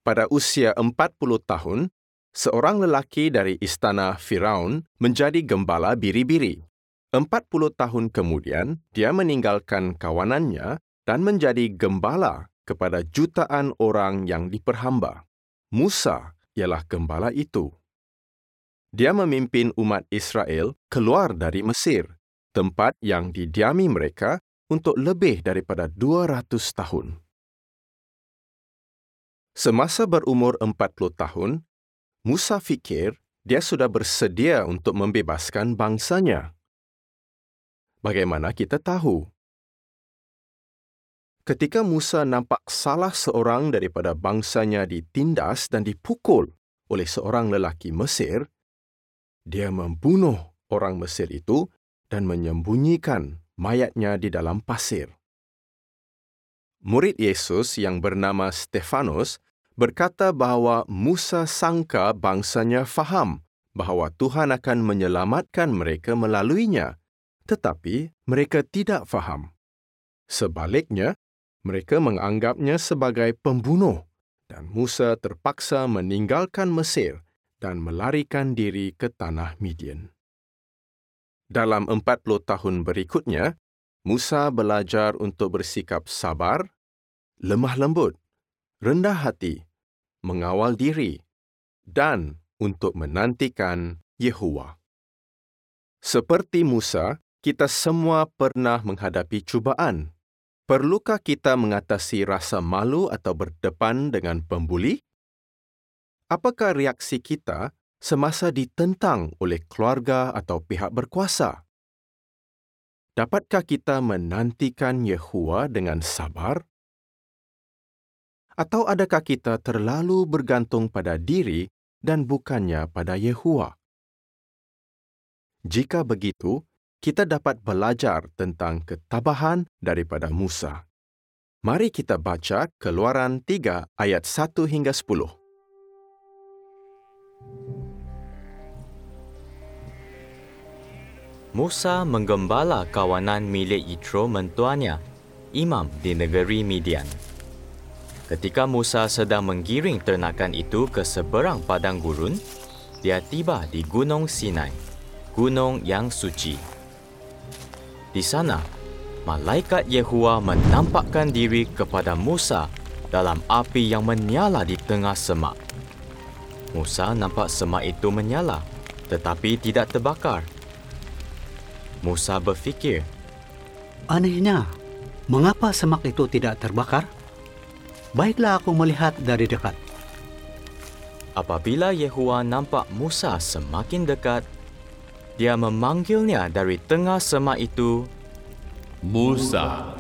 Pada usia 40 tahun, seorang lelaki dari istana Firaun menjadi gembala biri-biri. 40 tahun kemudian, dia meninggalkan kawanannya dan menjadi gembala kepada jutaan orang yang diperhamba. Musa ialah gembala itu. Dia memimpin umat Israel keluar dari Mesir, tempat yang didiami mereka untuk lebih daripada 200 tahun. Semasa berumur 40 tahun, Musa fikir dia sudah bersedia untuk membebaskan bangsanya. Bagaimana kita tahu? Ketika Musa nampak salah seorang daripada bangsanya ditindas dan dipukul oleh seorang lelaki Mesir, dia membunuh orang Mesir itu dan menyembunyikan mayatnya di dalam pasir. Murid Yesus yang bernama Stefanus berkata bahawa Musa sangka bangsanya faham bahawa Tuhan akan menyelamatkan mereka melaluinya, tetapi mereka tidak faham. Sebaliknya, mereka menganggapnya sebagai pembunuh dan Musa terpaksa meninggalkan Mesir dan melarikan diri ke tanah Midian. Dalam 40 tahun berikutnya, Musa belajar untuk bersikap sabar, lemah lembut, rendah hati, mengawal diri, dan untuk menantikan Yehuwa. Seperti Musa, kita semua pernah menghadapi cubaan. Perlukah kita mengatasi rasa malu atau berdepan dengan pembuli? Apakah reaksi kita semasa ditentang oleh keluarga atau pihak berkuasa? Dapatkah kita menantikan Yehuwa dengan sabar? Atau adakah kita terlalu bergantung pada diri dan bukannya pada Yehuwa? Jika begitu, kita dapat belajar tentang ketabahan daripada Musa. Mari kita baca Keluaran 3 ayat 1 hingga 10. Musa menggembala kawanan milik Yitro mentuannya, imam di negeri Midian. Ketika Musa sedang menggiring ternakan itu ke seberang padang gurun, dia tiba di Gunung Sinai, gunung yang suci. Di sana, malaikat Yehuwa menampakkan diri kepada Musa dalam api yang menyala di tengah semak. Musa nampak semak itu menyala, tetapi tidak terbakar. Musa berfikir, anehnya, mengapa semak itu tidak terbakar? Baiklah aku melihat dari dekat. Apabila Yehuwa nampak Musa semakin dekat, dia memanggilnya dari tengah semak itu, Musa,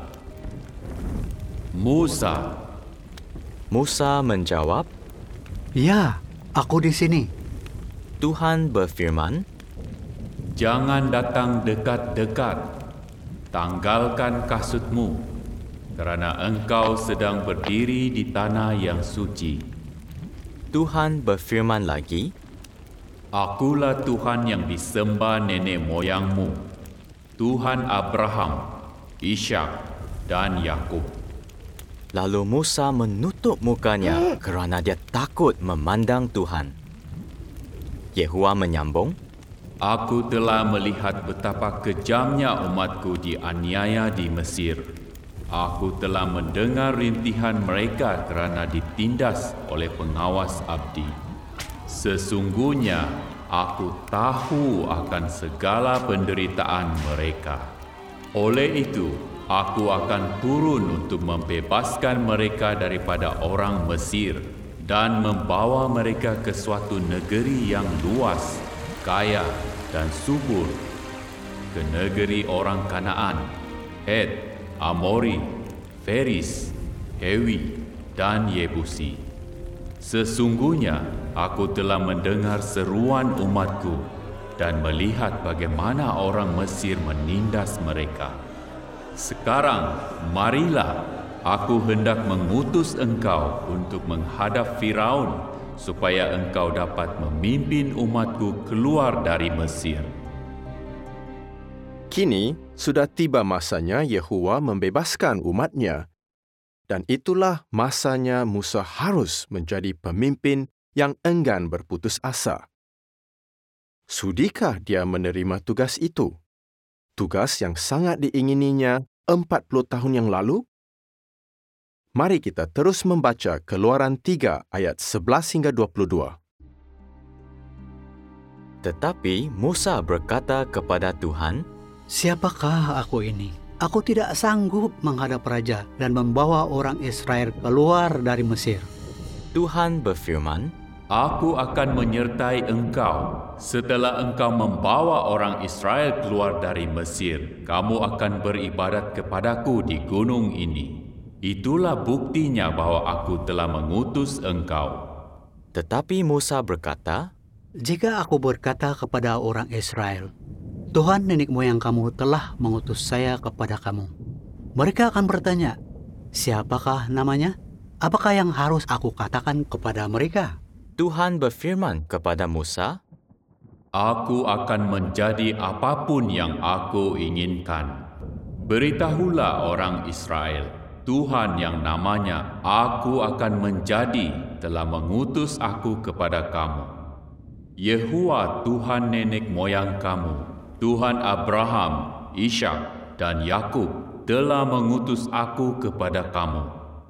Musa. Musa menjawab, Ya, aku di sini. Tuhan berfirman, Jangan datang dekat-dekat. Tanggalkan kasutmu, kerana engkau sedang berdiri di tanah yang suci. Tuhan berfirman lagi, Akulah Tuhan yang disembah nenek moyangmu, Tuhan Abraham, Ishak dan Yakub. Lalu Musa menutup mukanya kerana dia takut memandang Tuhan. Yehuwa menyambung, Aku telah melihat betapa kejamnya umatku dianiaya di Mesir. Aku telah mendengar rintihan mereka kerana ditindas oleh pengawas abdi. Sesungguhnya aku tahu akan segala penderitaan mereka. Oleh itu, aku akan turun untuk membebaskan mereka daripada orang Mesir dan membawa mereka ke suatu negeri yang luas, kaya dan subur, ke negeri orang Kanaan, Het, Amori, Feris, Hewi, dan Yebusi. Sesungguhnya aku telah mendengar seruan umatku dan melihat bagaimana orang Mesir menindas mereka. Sekarang, marilah, aku hendak mengutus engkau untuk menghadap Firaun, supaya engkau dapat memimpin umatku keluar dari Mesir. Kini, sudah tiba masanya Yehuwa membebaskan umatnya. Dan itulah masanya Musa harus menjadi pemimpin yang enggan berputus asa. Sudikah dia menerima tugas itu? Tugas yang sangat diingininya 40 tahun yang lalu? Mari kita terus membaca Keluaran 3 ayat 11 hingga 22. Tetapi Musa berkata kepada Tuhan, Siapakah aku ini? Aku tidak sanggup menghadap raja dan membawa orang Israel keluar dari Mesir. Tuhan berfirman, Aku akan menyertai engkau. Setelah engkau membawa orang Israel keluar dari Mesir, kamu akan beribadat kepadaku di gunung ini. Itulah buktinya bahwa aku telah mengutus engkau. Tetapi Musa berkata, Jika aku berkata kepada orang Israel, Tuhan nenek moyang kamu telah mengutus saya kepada kamu, mereka akan bertanya, siapakah namanya? Apakah yang harus aku katakan kepada mereka? Tuhan berfirman kepada Musa, Aku akan menjadi apapun yang aku inginkan. Beritahulah orang Israel, Tuhan yang namanya aku akan menjadi telah mengutus aku kepada kamu. Yehuwa Tuhan nenek moyang kamu, Tuhan Abraham, Ishak, dan Yakub telah mengutus aku kepada kamu.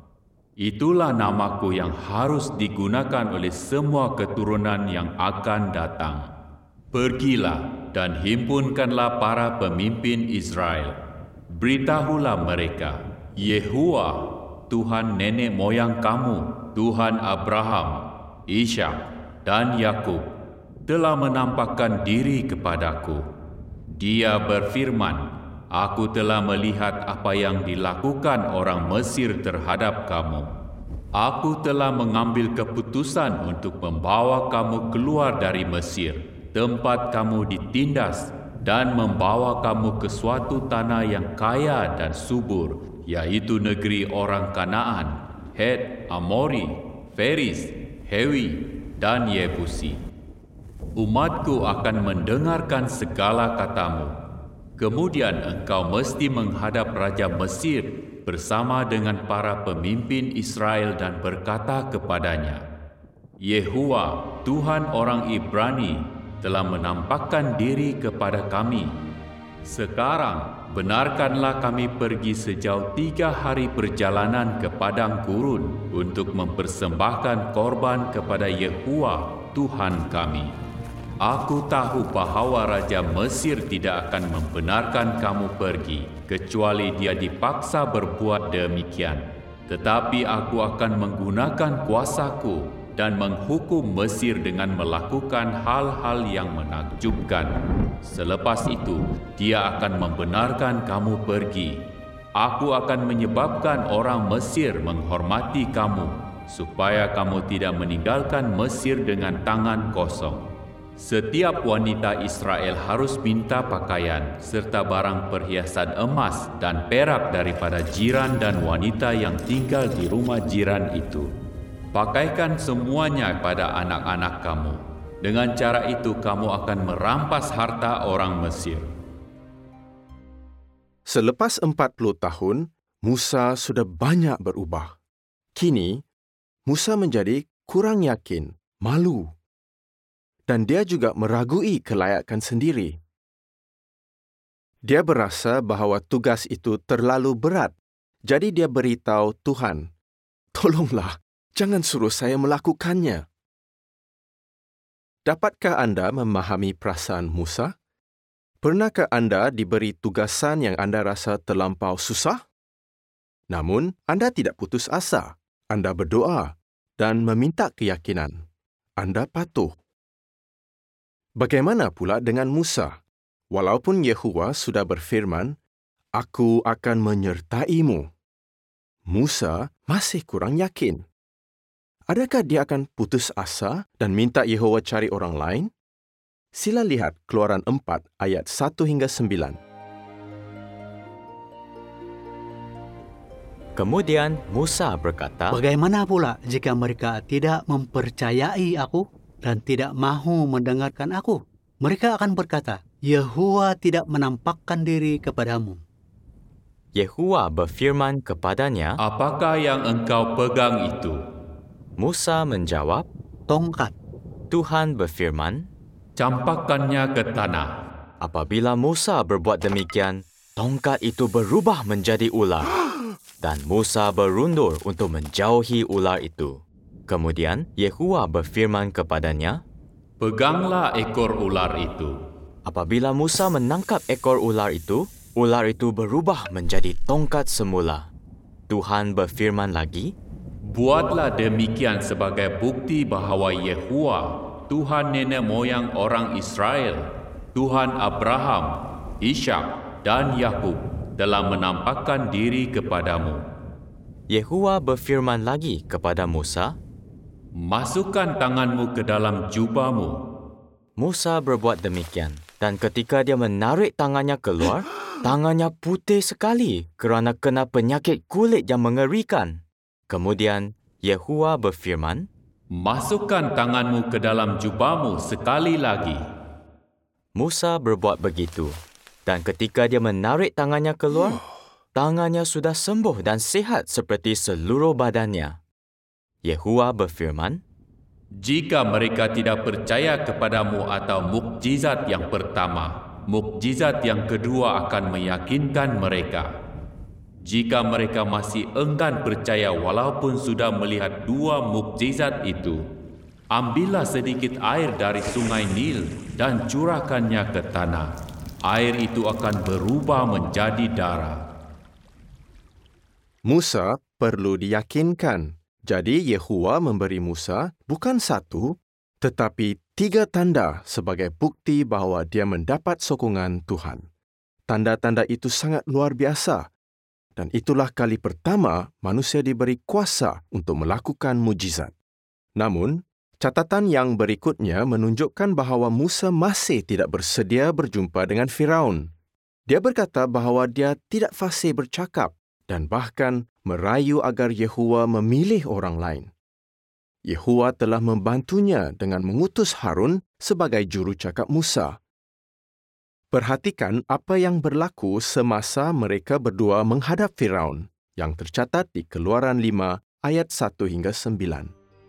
Itulah namaku yang harus digunakan oleh semua keturunan yang akan datang. Pergilah dan himpunkanlah para pemimpin Israel. Beritahulah mereka, Yehuwa, Tuhan nenek moyang kamu, Tuhan Abraham, Ishak, dan Yakub, telah menampakkan diri kepadaku. Dia berfirman, Aku telah melihat apa yang dilakukan orang Mesir terhadap kamu. Aku telah mengambil keputusan untuk membawa kamu keluar dari Mesir, tempat kamu ditindas, dan membawa kamu ke suatu tanah yang kaya dan subur, yaitu negeri orang Kanaan, Het, Amori, Feris, Hewi, dan Yebusi. Umatku akan mendengarkan segala katamu. Kemudian engkau mesti menghadap Raja Mesir bersama dengan para pemimpin Israel dan berkata kepadanya, Yehuwa, Tuhan orang Ibrani, telah menampakkan diri kepada kami. Sekarang, benarkanlah kami pergi sejauh 3 hari perjalanan ke padang gurun untuk mempersembahkan korban kepada Yehuwa, Tuhan kami. Aku tahu bahwa Raja Mesir tidak akan membenarkan kamu pergi, kecuali dia dipaksa berbuat demikian. Tetapi aku akan menggunakan kuasaku dan menghukum Mesir dengan melakukan hal-hal yang menakjubkan. Selepas itu, dia akan membenarkan kamu pergi. Aku akan menyebabkan orang Mesir menghormati kamu, supaya kamu tidak meninggalkan Mesir dengan tangan kosong. Setiap wanita Israel harus minta pakaian serta barang perhiasan emas dan perak daripada jiran dan wanita yang tinggal di rumah jiran itu. Pakaikan semuanya pada anak-anak kamu. Dengan cara itu kamu akan merampas harta orang Mesir. Selepas 40 tahun, Musa sudah banyak berubah. Kini, Musa menjadi kurang yakin, malu. Dan dia juga meragui kelayakan sendiri. Dia berasa bahawa tugas itu terlalu berat. Jadi dia beritahu Tuhan, tolonglah, jangan suruh saya melakukannya. Dapatkah anda memahami perasaan Musa? Pernahkah anda diberi tugasan yang anda rasa terlampau susah? Namun, anda tidak putus asa. Anda berdoa dan meminta keyakinan. Anda patuh. Bagaimana pula dengan Musa? Walaupun Yehuwa sudah berfirman, Aku akan menyertaimu. Musa masih kurang yakin. Adakah dia akan putus asa dan minta Yehuwa cari orang lain? Sila lihat Keluaran 4 ayat 1 hingga 9. Kemudian Musa berkata, Bagaimana pula jika mereka tidak mempercayai aku dan tidak mahu mendengarkan aku? Mereka akan berkata, Yehuwa tidak menampakkan diri kepadamu. Yehua berfirman kepadanya, "Apakah yang engkau pegang itu?" Musa menjawab, Tongkat. Tuhan berfirman, "Campakkannya ke tanah." apabila Musa berbuat demikian, tongkat itu berubah menjadi ular. Dan Musa berundur untuk menjauhi ular itu. Kemudian Yehua berfirman kepadanya, "Peganglah ekor ular itu." apabila Musa menangkap ekor ular itu berubah menjadi tongkat semula. Tuhan berfirman lagi, "Buatlah demikian sebagai bukti bahawa Yehua, Tuhan nenek moyang orang Israel, Tuhan Abraham, Ishak dan Yakub telah menampakkan diri kepadamu." Yehua berfirman lagi kepada Musa, "Masukkan tanganmu ke dalam jubahmu." Musa berbuat demikian, dan ketika dia menarik tangannya keluar, tangannya putih sekali kerana kena penyakit kulit yang mengerikan. Kemudian Yehua berfirman, "Masukkan tanganmu ke dalam jubahmu sekali lagi." Musa berbuat begitu, dan ketika dia menarik tangannya keluar, tangannya sudah sembuh dan sihat seperti seluruh badannya. Yehua berfirman, "Jika mereka tidak percaya kepadamu atau mukjizat yang pertama, mukjizat yang kedua akan meyakinkan mereka. Jika mereka masih enggan percaya walaupun sudah melihat dua mukjizat itu, ambillah sedikit air dari sungai Nil dan curahkannya ke tanah. Air itu akan berubah menjadi darah." Musa perlu diyakinkan. Jadi Yehua memberi Musa bukan 1, tetapi 3 tanda sebagai bukti bahawa dia mendapat sokongan Tuhan. Tanda-tanda itu sangat luar biasa. Dan itulah kali pertama manusia diberi kuasa untuk melakukan mujizat. Namun, catatan yang berikutnya menunjukkan bahawa Musa masih tidak bersedia berjumpa dengan Firaun. Dia berkata bahawa dia tidak fasih bercakap dan bahkan merayu agar Yehua memilih orang lain. Yehua telah membantunya dengan mengutus Harun sebagai jurucakap Musa. Perhatikan apa yang berlaku semasa mereka berdua menghadap Firaun yang tercatat di Keluaran 5 ayat 1 hingga 9.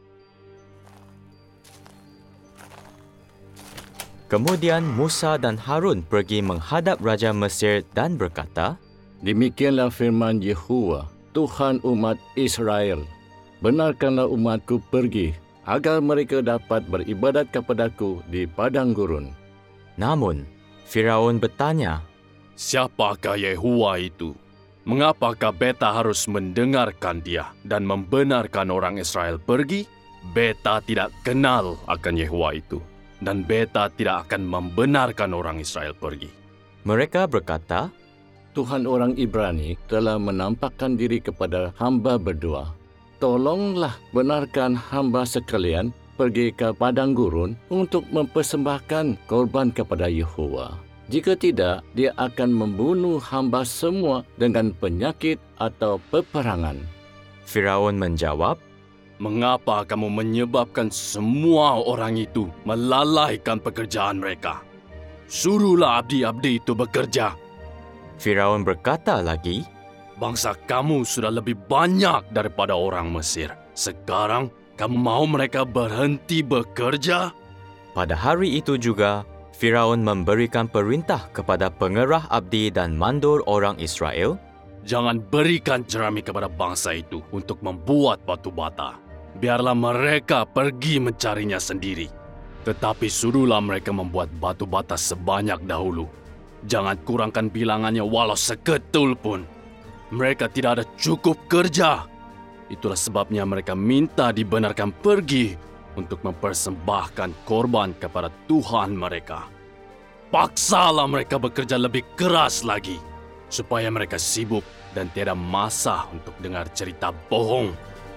Kemudian Musa dan Harun pergi menghadap Raja Mesir dan berkata, "Demikianlah firman Yehova, Tuhan umat Israel. Benarkanlah umatku pergi, agar mereka dapat beribadat kepadaku di padang gurun." Namun, Firaun bertanya, "Siapakah Yehova itu? Mengapakah beta harus mendengarkan dia dan membenarkan orang Israel pergi? Beta tidak kenal akan Yehova itu, dan beta tidak akan membenarkan orang Israel pergi." Mereka berkata, "Tuhan orang Ibrani telah menampakkan diri kepada hamba berdua. Tolonglah benarkan hamba sekalian pergi ke padang gurun untuk mempersembahkan korban kepada Yehova. Jika tidak, dia akan membunuh hamba semua dengan penyakit atau peperangan." Firaun menjawab, "Mengapa kamu menyebabkan semua orang itu melalaikan pekerjaan mereka? Suruhlah abdi-abdi itu bekerja." Firaun berkata lagi, "Bangsa kamu sudah lebih banyak daripada orang Mesir. Sekarang kamu mau mereka berhenti bekerja?" Pada hari itu juga, Firaun memberikan perintah kepada pengerah abdi dan mandor orang Israel, "Jangan berikan jerami kepada bangsa itu untuk membuat batu bata. Biarlah mereka pergi mencarinya sendiri. Tetapi suruhlah mereka membuat batu bata sebanyak dahulu. Jangan kurangkan bilangannya walau seketul pun. Mereka tidak ada cukup kerja. Itulah sebabnya mereka minta dibenarkan pergi untuk mempersembahkan korban kepada Tuhan mereka. Paksalah mereka bekerja lebih keras lagi, supaya mereka sibuk dan tiada masa untuk dengar cerita bohong."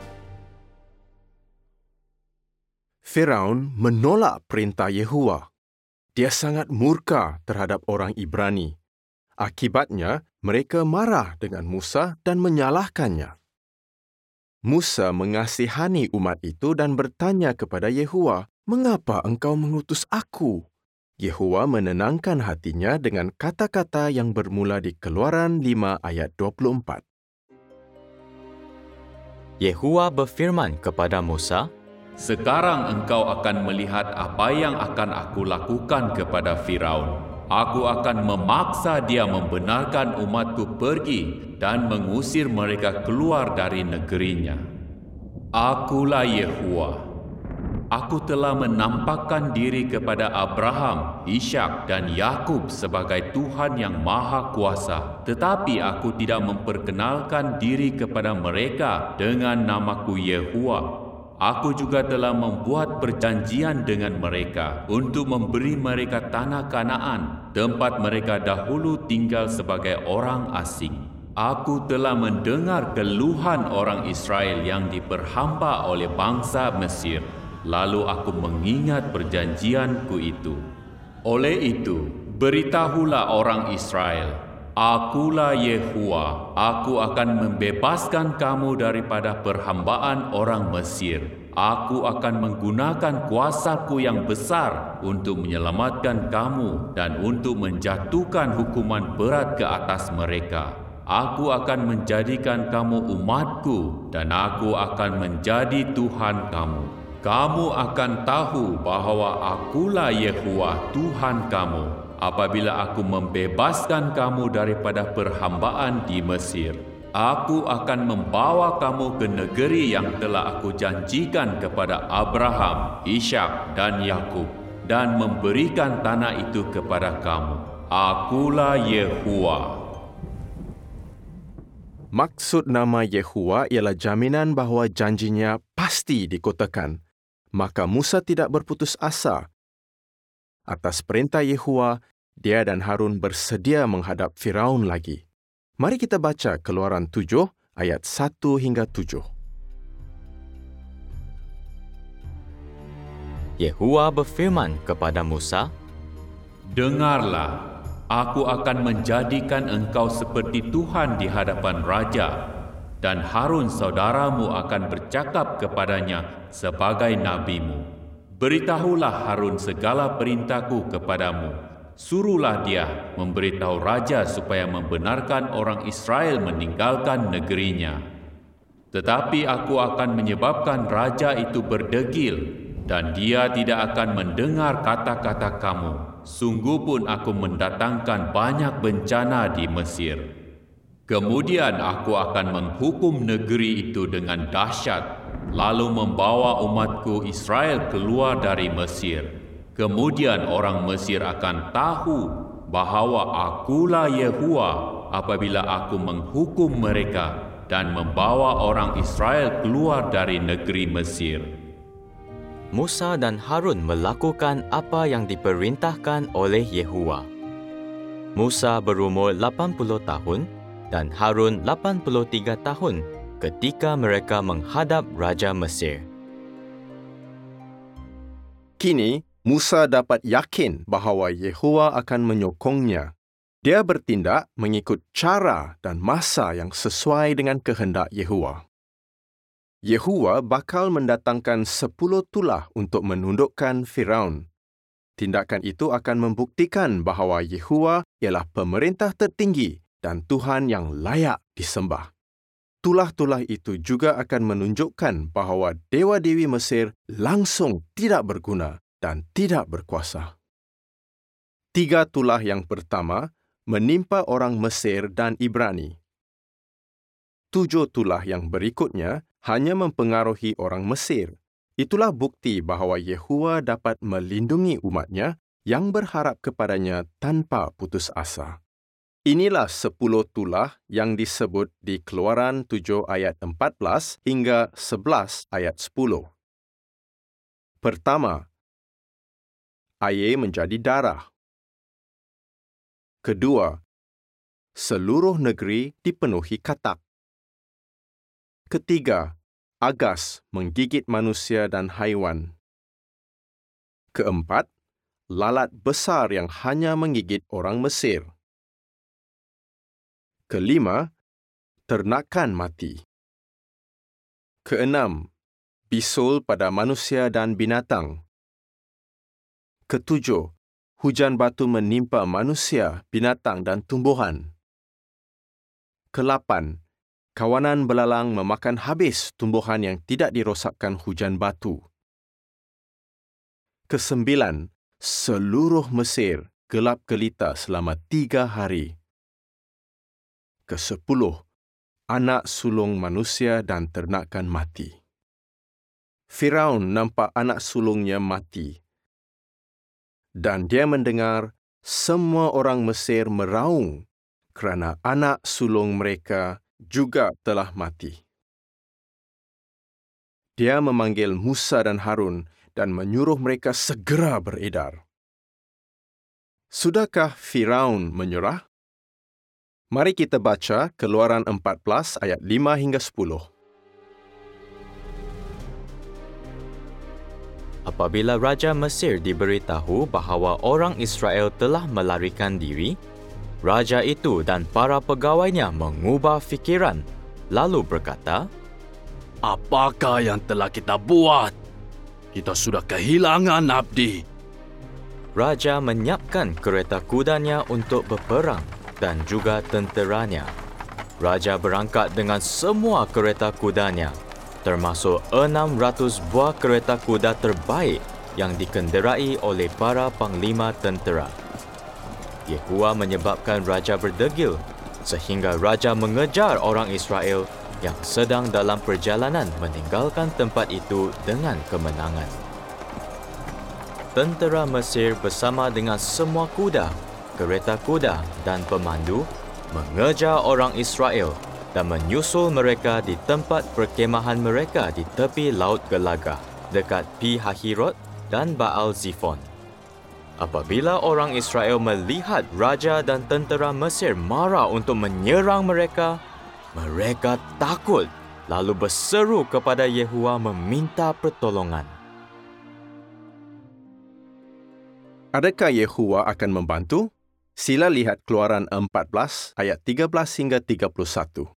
Firaun menolak perintah Yehua. Dia sangat murka terhadap orang Ibrani. Akibatnya, mereka marah dengan Musa dan menyalahkannya. Musa mengasihani umat itu dan bertanya kepada Yehua, "Mengapa engkau mengutus aku?" Yehova menenangkan hatinya dengan kata-kata yang bermula di Keluaran 5 ayat 24. Yehova berfirman kepada Musa, Sekarang engkau akan melihat apa yang akan aku lakukan kepada Firaun. Aku akan memaksa dia membenarkan umatku pergi dan mengusir mereka keluar dari negerinya. Akulah Yehova. Aku telah menampakkan diri kepada Abraham, Ishak dan Yakub sebagai Tuhan yang Maha Kuasa, tetapi aku tidak memperkenalkan diri kepada mereka dengan namaku Yehova. Aku juga telah membuat perjanjian dengan mereka untuk memberi mereka tanah Kanaan, tempat mereka dahulu tinggal sebagai orang asing. Aku telah mendengar keluhan orang Israel yang diperhamba oleh bangsa Mesir. Lalu aku mengingat perjanjianku itu. Oleh itu, beritahulah orang Israel, Akulah Yehova, aku akan membebaskan kamu daripada perhambaan orang Mesir. Aku akan menggunakan kuasaku yang besar untuk menyelamatkan kamu dan untuk menjatuhkan hukuman berat ke atas mereka. Aku akan menjadikan kamu umatku dan aku akan menjadi Tuhan kamu. Kamu akan tahu bahawa akulah Yehova Tuhan kamu apabila aku membebaskan kamu daripada perhambaan di Mesir. Aku akan membawa kamu ke negeri yang telah aku janjikan kepada Abraham, Ishak dan Yakub dan memberikan tanah itu kepada kamu. Akulah Yehova. Maksud nama Yehova ialah jaminan bahawa janjinya pasti dikotakan. Maka Musa tidak berputus asa. Atas perintah Yehova, dia dan Harun bersedia menghadap Firaun lagi. Mari kita baca Keluaran 7 ayat 1 hingga 7. Yehova berfirman kepada Musa, Dengarlah, aku akan menjadikan engkau seperti Tuhan di hadapan raja, dan Harun saudaramu akan bercakap kepadanya sebagai nabimu. Beritahulah Harun segala perintahku kepadamu. Suruhlah dia memberitahu raja supaya membenarkan orang Israel meninggalkan negerinya. Tetapi aku akan menyebabkan raja itu berdegil dan dia tidak akan mendengar kata-kata kamu. Sungguh pun aku mendatangkan banyak bencana di Mesir. Kemudian aku akan menghukum negeri itu dengan dahsyat, lalu membawa umatku Israel keluar dari Mesir. Kemudian orang Mesir akan tahu bahawa akulah Yehova apabila aku menghukum mereka dan membawa orang Israel keluar dari negeri Mesir. Musa dan Harun melakukan apa yang diperintahkan oleh Yehova. Musa berumur 80 tahun dan Harun 83 tahun ketika mereka menghadap Raja Mesir. Kini, Musa dapat yakin bahawa Yehova akan menyokongnya. Dia bertindak mengikut cara dan masa yang sesuai dengan kehendak Yehova. Yehova bakal mendatangkan 10 tulah untuk menundukkan Firaun. Tindakan itu akan membuktikan bahawa Yehova ialah pemerintah tertinggi dan Tuhan yang layak disembah. Tulah-tulah itu juga akan menunjukkan bahawa dewa-dewi Mesir langsung tidak berguna dan tidak berkuasa. 3 tulah yang pertama menimpa orang Mesir dan Ibrani. 7 tulah yang berikutnya hanya mempengaruhi orang Mesir. Itulah bukti bahawa Yehova dapat melindungi umatnya yang berharap kepadanya tanpa putus asa. Inilah 10 tulah yang disebut di Keluaran 7 ayat 14 hingga 11 ayat 10. Pertama, air menjadi darah. Kedua, seluruh negeri dipenuhi katak. Ketiga, agas menggigit manusia dan haiwan. Keempat, lalat besar yang hanya menggigit orang Mesir. Kelima, ternakan mati. Keenam, bisul pada manusia dan binatang. Ketujuh, hujan batu menimpa manusia, binatang dan tumbuhan. Ke-8, kawanan belalang memakan habis tumbuhan yang tidak dirosakkan hujan batu. Ke-9, seluruh Mesir gelap gelita selama 3 hari. Ke-10, anak sulung manusia dan ternakan mati. Firaun nampak anak sulungnya mati. Dan dia mendengar semua orang Mesir meraung kerana anak sulung mereka juga telah mati. Dia memanggil Musa dan Harun dan menyuruh mereka segera beredar. Sudahkah Firaun menyerah? Mari kita baca Keluaran 14 ayat 5 hingga 10. Apabila Raja Mesir diberitahu bahawa orang Israel telah melarikan diri, Raja itu dan para pegawainya mengubah fikiran, lalu berkata, Apakah yang telah kita buat? Kita sudah kehilangan abdi. Raja menyiapkan kereta kudanya untuk berperang dan juga tenteranya. Raja berangkat dengan semua kereta kudanya, termasuk 600 buah kereta kuda terbaik yang dikenderai oleh para panglima tentera. Yehua menyebabkan Raja berdegil sehingga Raja mengejar orang Israel yang sedang dalam perjalanan meninggalkan tempat itu dengan kemenangan. Tentera Mesir bersama dengan semua kuda, kereta kuda dan pemandu mengejar orang Israel dan menyusul mereka di tempat perkemahan mereka di tepi Laut Gelaga, dekat Pi Hahirot dan Baal Zifon. Apabila orang Israel melihat Raja dan tentera Mesir marah untuk menyerang mereka, mereka takut lalu berseru kepada Yehua meminta pertolongan. Adakah Yehua akan membantu? Sila lihat Keluaran 14 ayat 13 hingga 31.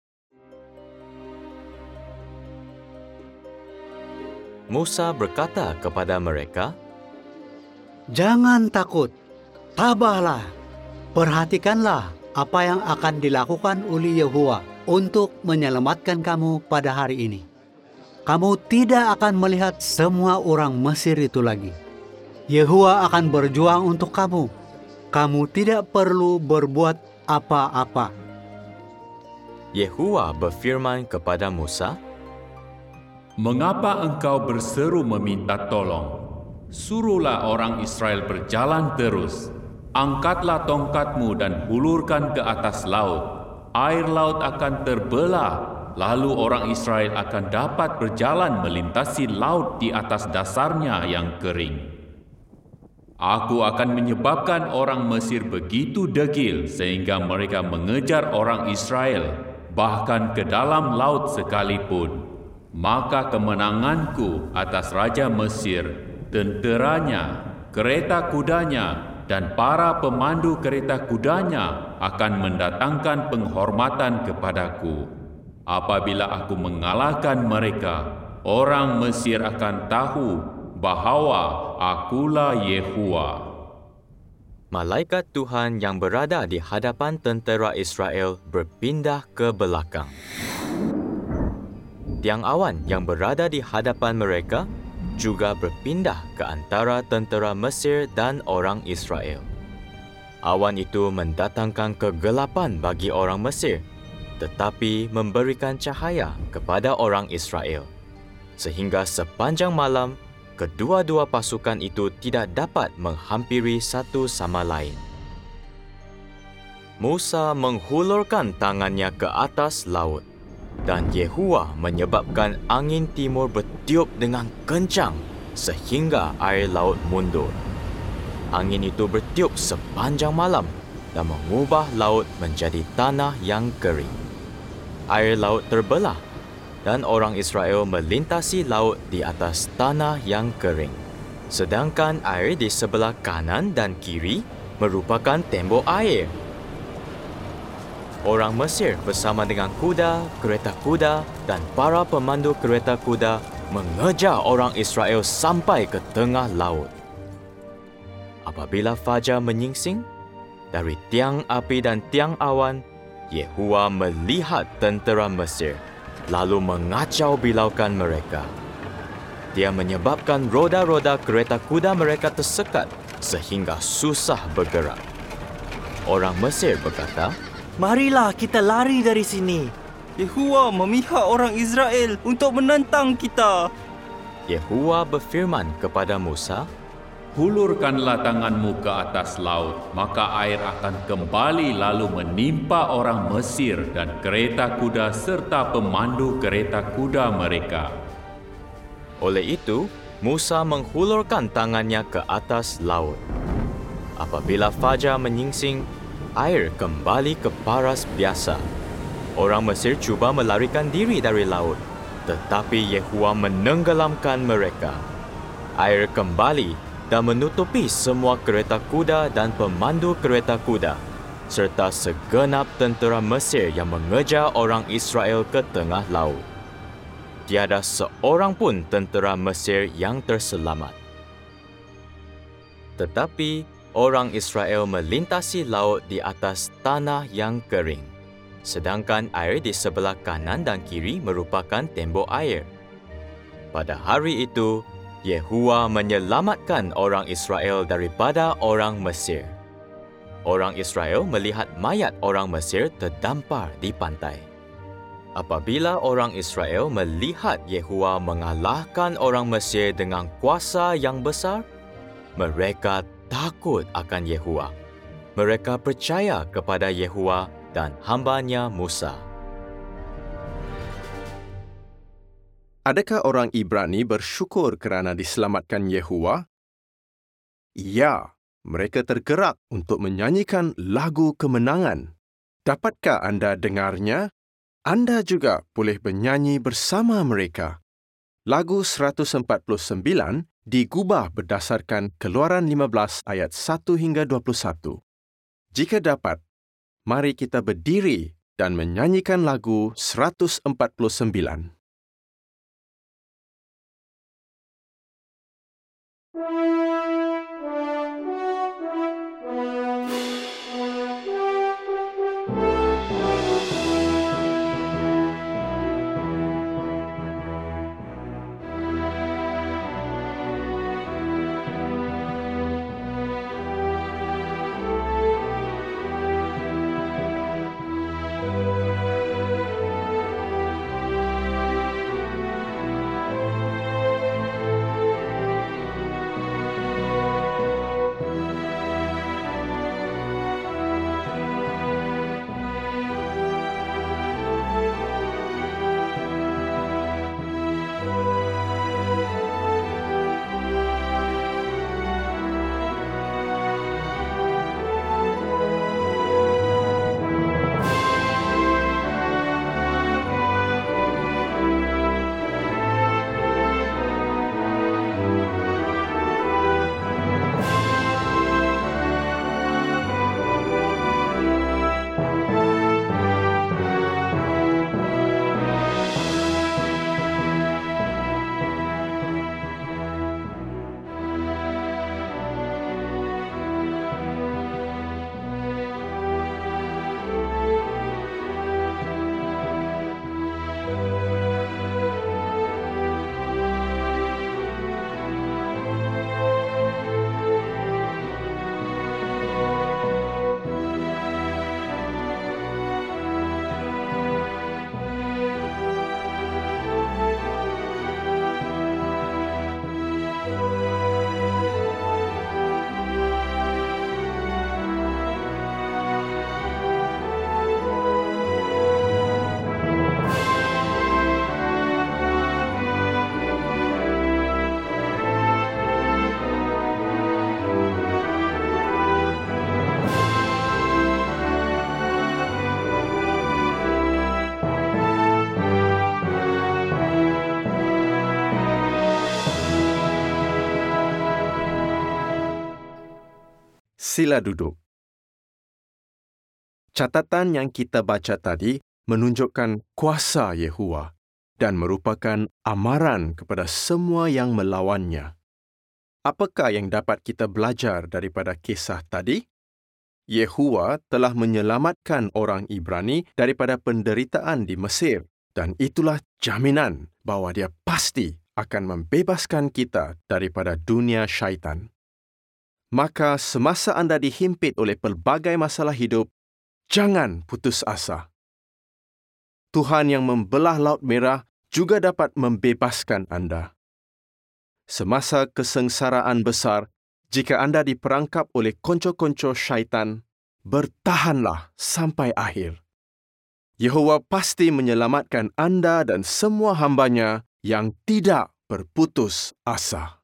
Musa berkata kepada mereka, Jangan takut, tabahlah, perhatikanlah apa yang akan dilakukan oleh Yehua untuk menyelamatkan kamu pada hari ini. Kamu tidak akan melihat semua orang Mesir itu lagi. Yehua akan berjuang untuk kamu. Kamu tidak perlu berbuat apa-apa. Yehua berfirman kepada Musa, Mengapa engkau berseru meminta tolong? Suruhlah orang Israel berjalan terus. Angkatlah tongkatmu dan hulurkan ke atas laut. Air laut akan terbelah, lalu orang Israel akan dapat berjalan melintasi laut di atas dasarnya yang kering. Aku akan menyebabkan orang Mesir begitu degil sehingga mereka mengejar orang Israel, bahkan ke dalam laut sekalipun. Maka kemenanganku atas Raja Mesir, tenteranya, kereta kudanya, dan para pemandu kereta kudanya akan mendatangkan penghormatan kepadaku. Apabila aku mengalahkan mereka, orang Mesir akan tahu bahawa akulah Yehua. Malaikat Tuhan yang berada di hadapan tentera Israel berpindah ke belakang. Tiang awan yang berada di hadapan mereka juga berpindah ke antara tentera Mesir dan orang Israel. Awan itu mendatangkan kegelapan bagi orang Mesir, tetapi memberikan cahaya kepada orang Israel. Sehingga sepanjang malam, kedua-dua pasukan itu tidak dapat menghampiri satu sama lain. Musa menghulurkan tangannya ke atas laut, dan Yehua menyebabkan angin timur bertiup dengan kencang sehingga air laut mundur. Angin itu bertiup sepanjang malam dan mengubah laut menjadi tanah yang kering. Air laut terbelah dan orang Israel melintasi laut di atas tanah yang kering. Sedangkan air di sebelah kanan dan kiri merupakan tembok air. Orang Mesir bersama dengan kuda, kereta kuda dan para pemandu kereta kuda mengejar orang Israel sampai ke tengah laut. Apabila fajar menyingsing, dari tiang api dan tiang awan, Yehua melihat tentera Mesir, lalu mengacau bilaukan mereka. Dia menyebabkan roda-roda kereta kuda mereka tersekat sehingga susah bergerak. Orang Mesir berkata, Marilah kita lari dari sini. Yehua memihak orang Israel untuk menentang kita. Yehua berfirman kepada Musa, Hulurkanlah tanganmu ke atas laut, maka air akan kembali lalu menimpa orang Mesir dan kereta kuda serta pemandu kereta kuda mereka. Oleh itu, Musa menghulurkan tangannya ke atas laut. Apabila fajar menyingsing, air kembali ke paras biasa. Orang Mesir cuba melarikan diri dari laut, tetapi Yehua menenggelamkan mereka. Air kembali dan menutupi semua kereta kuda dan pemandu kereta kuda, serta segenap tentera Mesir yang mengejar orang Israel ke tengah laut. Tiada seorang pun tentera Mesir yang terselamat. Tetapi orang Israel melintasi laut di atas tanah yang kering, sedangkan air di sebelah kanan dan kiri merupakan tembok air. Pada hari itu, Yehua menyelamatkan orang Israel daripada orang Mesir. Orang Israel melihat mayat orang Mesir terdampar di pantai. Apabila orang Israel melihat Yehua mengalahkan orang Mesir dengan kuasa yang besar, mereka takut akan Yehua. Mereka percaya kepada Yehua dan hamba-Nya Musa. Adakah orang Ibrani bersyukur kerana diselamatkan Yehua? Ya, mereka tergerak untuk menyanyikan lagu kemenangan. Dapatkah anda dengarnya? Anda juga boleh bernyanyi bersama mereka. Lagu 149 digubah berdasarkan Keluaran 15 ayat 1 hingga 21. Jika dapat, mari kita berdiri dan menyanyikan lagu 149. Sila duduk. Catatan yang kita baca tadi menunjukkan kuasa Yehua dan merupakan amaran kepada semua yang melawannya. Apakah yang dapat kita belajar daripada kisah tadi? Yehua telah menyelamatkan orang Ibrani daripada penderitaan di Mesir, dan itulah jaminan bahawa Dia pasti akan membebaskan kita daripada dunia syaitan. Maka semasa anda dihimpit oleh pelbagai masalah hidup, jangan putus asa. Tuhan yang membelah Laut Merah juga dapat membebaskan anda. Semasa kesengsaraan besar, jika anda diperangkap oleh konco-konco syaitan, bertahanlah sampai akhir. Yehova pasti menyelamatkan anda dan semua hamba-Nya yang tidak berputus asa.